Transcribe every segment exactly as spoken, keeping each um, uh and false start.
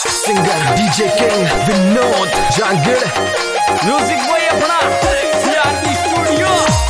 Singer DJ king Vinod Jangar music boy अपना CRP studio.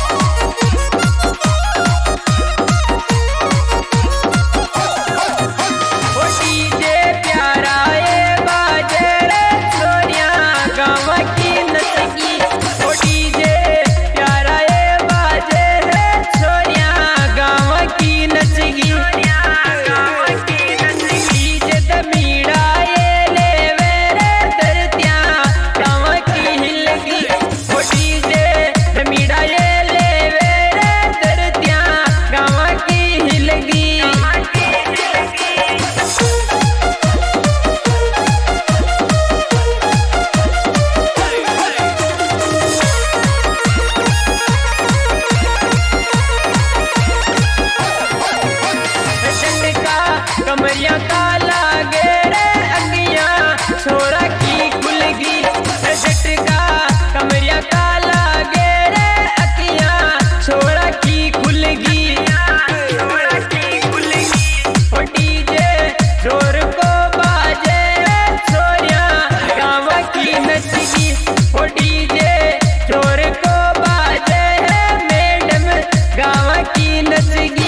कमरिया काला गेरे अगिया छोरा की खुलगी झटका कमरिया काला गेरे अगिया छोरा की खुलगी छोरा की खुलगी ओ डीजे जोर को बाजे छोरिया गाँव की नचगी ओ डीजे जोर को बाजे मैडम गाँव की नचगी।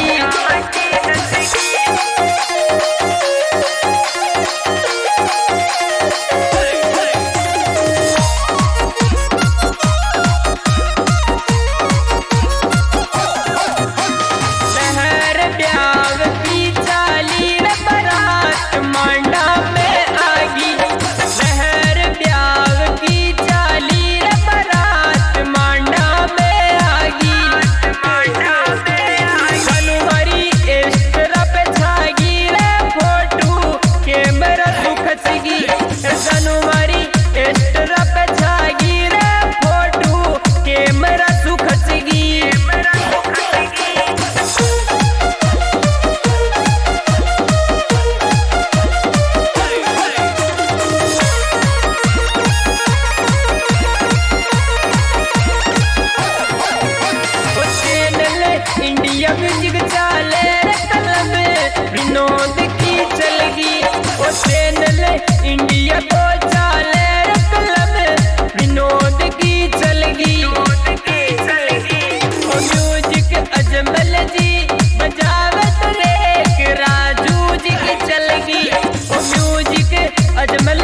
इंडिया म्यूजिक चाले कलम विनोद की चलगी ओ चैनल इंडिया को चाले कलम विनोद की चलगी ओ म्यूजिक अजमल जी बजावत रे राजू जी की चलगी ओ म्यूजिक अजमल